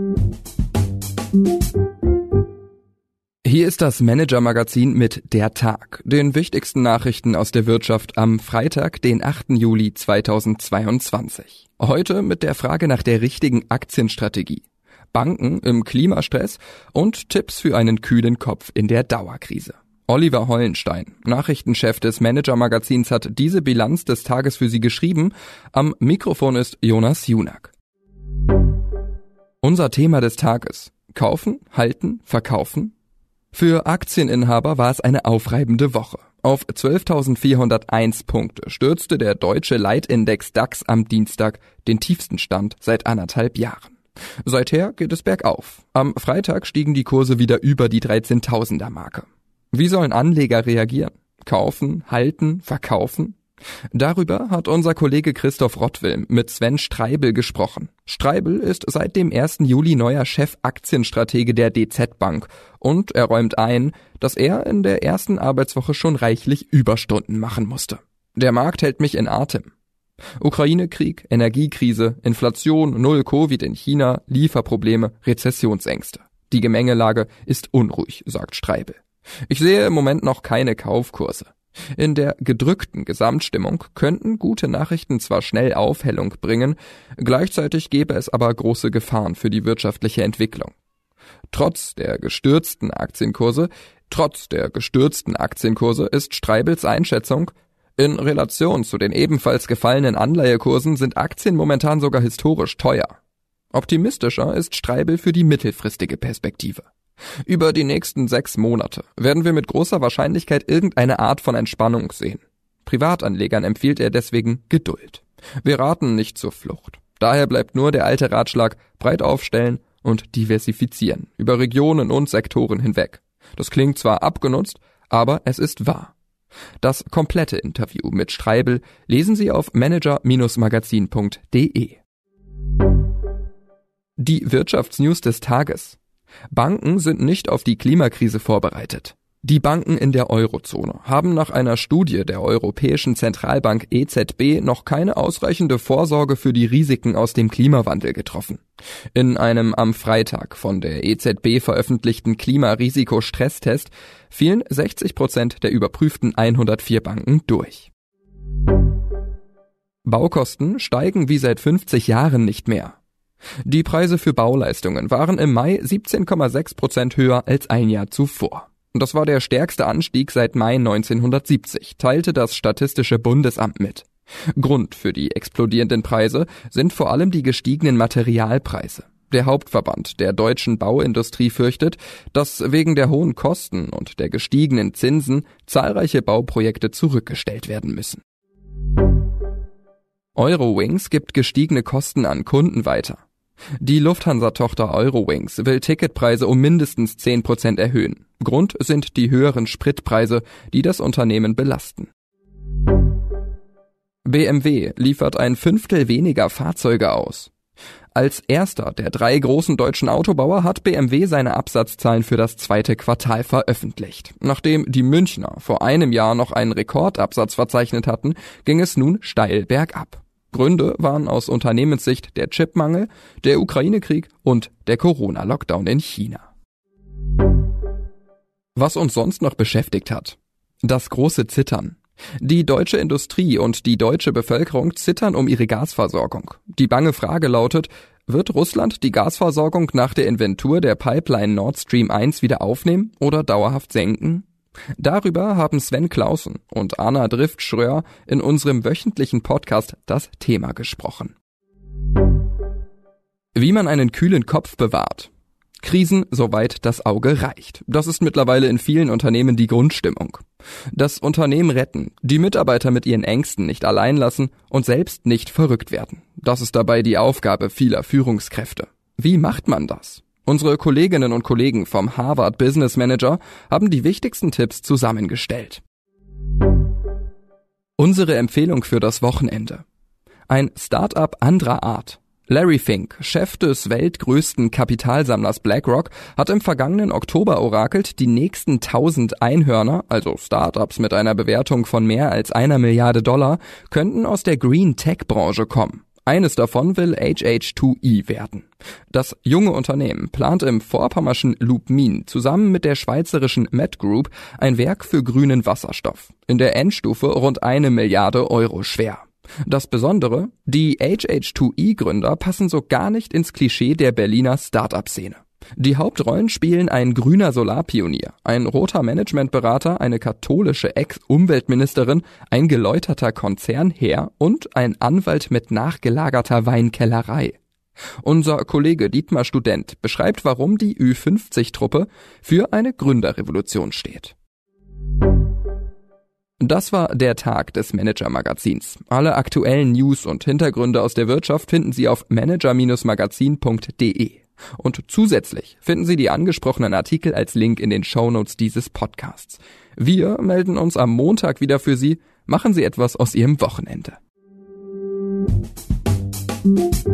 Hier ist das Manager-Magazin mit Der Tag, den wichtigsten Nachrichten aus der Wirtschaft am Freitag, den 8. Juli 2022. Heute mit der Frage nach der richtigen Aktienstrategie, Banken im Klimastress und Tipps für einen kühlen Kopf in der Dauerkrise. Oliver Hollenstein, Nachrichtenchef des Manager-Magazins, hat diese Bilanz des Tages für Sie geschrieben. Am Mikrofon ist Jonas Junak. Unser Thema des Tages: Kaufen, halten, verkaufen. Für Aktieninhaber war es eine aufreibende Woche. Auf 12.401 Punkte stürzte der deutsche Leitindex DAX am Dienstag den tiefsten Stand seit 1,5 Jahren. Seither geht es bergauf. Am Freitag stiegen die Kurse wieder über die 13.000er-Marke. Wie sollen Anleger reagieren? Kaufen, halten, verkaufen? Darüber hat unser Kollege Christoph Rottwilm mit Sven Streibel gesprochen. Streibel ist seit dem 1. Juli neuer Chefaktienstratege der DZ Bank und er räumt ein, dass er in der ersten Arbeitswoche schon reichlich Überstunden machen musste. Der Markt hält mich in Atem. Ukraine-Krieg, Energiekrise, Inflation, Null Covid in China, Lieferprobleme, Rezessionsängste. Die Gemengelage ist unruhig, sagt Streibel. Ich sehe im Moment noch keine Kaufkurse. In der gedrückten Gesamtstimmung könnten gute Nachrichten zwar schnell Aufhellung bringen, gleichzeitig gäbe es aber große Gefahren für die wirtschaftliche Entwicklung. Trotz der gestürzten Aktienkurse ist Streibels Einschätzung: In Relation zu den ebenfalls gefallenen Anleihekursen sind Aktien momentan sogar historisch teuer. Optimistischer ist Streibel für die mittelfristige Perspektive. Über die nächsten 6 Monate werden wir mit großer Wahrscheinlichkeit irgendeine Art von Entspannung sehen. Privatanlegern empfiehlt er deswegen Geduld. Wir raten nicht zur Flucht. Daher bleibt nur der alte Ratschlag: breit aufstellen und diversifizieren, über Regionen und Sektoren hinweg. Das klingt zwar abgenutzt, aber es ist wahr. Das komplette Interview mit Streibel lesen Sie auf manager-magazin.de. Die Wirtschaftsnews des Tages. Banken sind nicht auf die Klimakrise vorbereitet. Die Banken in der Eurozone haben nach einer Studie der Europäischen Zentralbank EZB noch keine ausreichende Vorsorge für die Risiken aus dem Klimawandel getroffen. In einem am Freitag von der EZB veröffentlichten Klimarisiko-Stresstest fielen 60% der überprüften 104 Banken durch. Baukosten steigen wie seit 50 Jahren nicht mehr. Die Preise für Bauleistungen waren im Mai 17,6% höher als ein Jahr zuvor. Das war der stärkste Anstieg seit Mai 1970, teilte das Statistische Bundesamt mit. Grund für die explodierenden Preise sind vor allem die gestiegenen Materialpreise. Der Hauptverband der deutschen Bauindustrie fürchtet, dass wegen der hohen Kosten und der gestiegenen Zinsen zahlreiche Bauprojekte zurückgestellt werden müssen. Eurowings gibt gestiegene Kosten an Kunden weiter. Die Lufthansa-Tochter Eurowings will Ticketpreise um mindestens 10% erhöhen. Grund sind die höheren Spritpreise, die das Unternehmen belasten. BMW liefert 1/5 weniger Fahrzeuge aus. Als erster der 3 großen deutschen Autobauer hat BMW seine Absatzzahlen für das 2. Quartal veröffentlicht. Nachdem die Münchner vor einem Jahr noch einen Rekordabsatz verzeichnet hatten, ging es nun steil bergab. Gründe waren aus Unternehmenssicht der Chipmangel, der Ukraine-Krieg und der Corona-Lockdown in China. Was uns sonst noch beschäftigt hat: Das große Zittern. Die deutsche Industrie und die deutsche Bevölkerung zittern um ihre Gasversorgung. Die bange Frage lautet: Wird Russland die Gasversorgung nach der Inventur der Pipeline Nord Stream 1 wieder aufnehmen oder dauerhaft senken? Darüber haben Sven Clausen und Anna Drift-Schröer in unserem wöchentlichen Podcast Das Thema gesprochen. Wie man einen kühlen Kopf bewahrt. Krisen, soweit das Auge reicht. Das ist mittlerweile in vielen Unternehmen die Grundstimmung. Das Unternehmen retten, die Mitarbeiter mit ihren Ängsten nicht allein lassen und selbst nicht verrückt werden. Das ist dabei die Aufgabe vieler Führungskräfte. Wie macht man das? Unsere Kolleginnen und Kollegen vom Harvard Business Manager haben die wichtigsten Tipps zusammengestellt. Unsere Empfehlung für das Wochenende: Ein Start-up anderer Art. Larry Fink, Chef des weltgrößten Kapitalsammlers BlackRock, hat im vergangenen Oktober orakelt, die nächsten 1000 Einhörner, also Startups mit einer Bewertung von mehr als $1 Milliarde, könnten aus der Green Tech Branche kommen. Eines davon will HH2E werden. Das junge Unternehmen plant im vorpommerschen Lubmin zusammen mit der schweizerischen Met Group ein Werk für grünen Wasserstoff. In der Endstufe rund 1 Milliarde Euro schwer. Das Besondere, die HH2E-Gründer passen so gar nicht ins Klischee der Berliner Start-up-Szene. Die Hauptrollen spielen ein grüner Solarpionier, ein roter Managementberater, eine katholische Ex-Umweltministerin, ein geläuterter Konzernherr und ein Anwalt mit nachgelagerter Weinkellerei. Unser Kollege Dietmar Student beschreibt, warum die Ü50-Truppe für eine Gründerrevolution steht. Das war der Tag des Manager-Magazins. Alle aktuellen News und Hintergründe aus der Wirtschaft finden Sie auf manager-magazin.de. Und zusätzlich finden Sie die angesprochenen Artikel als Link in den Shownotes dieses Podcasts. Wir melden uns am Montag wieder für Sie. Machen Sie etwas aus Ihrem Wochenende.